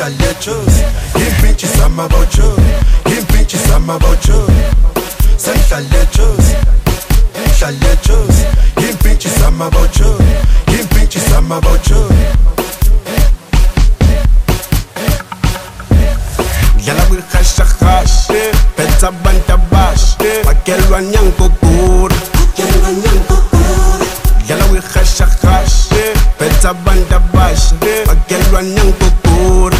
Senhlalechosi, impintshi samabocho, impintshi samabocho. Senhlalechosi, Senhlalechosi, impintshi samabocho, impintshi samabocho. Dlala kwihashahashe, phetha abantu abashe, bakelwa nyankokura. Dlala kwihashahashe, phetha abantu abashe, bakelwa nyankokura.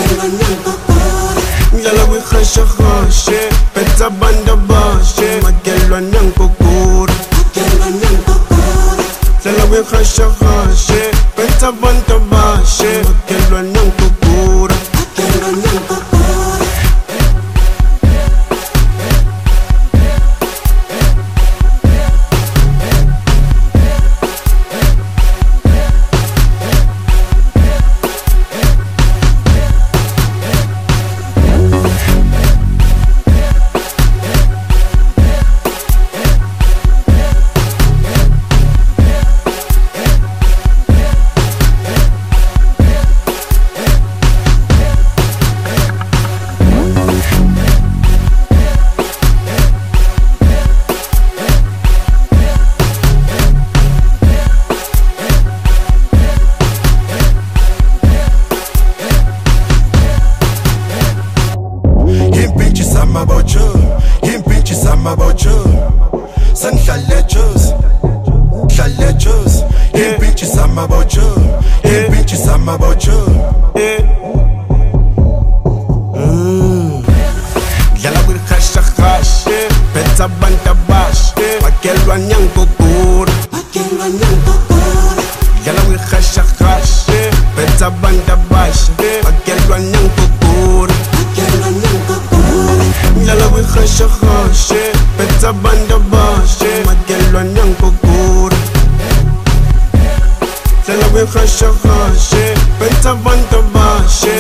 Dlala kwihashahashe, phetha abantu abashe, bakelwa nyankokura. Dlala kwihashahashe, phetha abantu abashe, bakelwa nyankokura. Impintshi samabocho, impintshi samabocho. Senhlalechosi, Senhlalechosi, impintshi samabocho, impintshi samabocho. Dlala kwihashahashe, phetha abantu abashe, bakelwa nyankokura. Dlala kwihashahashe, phetha abantu abashe, bakelwa nyankokura. Dlala kwihashahashe, phetha abantu abashe, bakelwa nyankokura. Dlala kwihashahashe, phetha abantu abashe,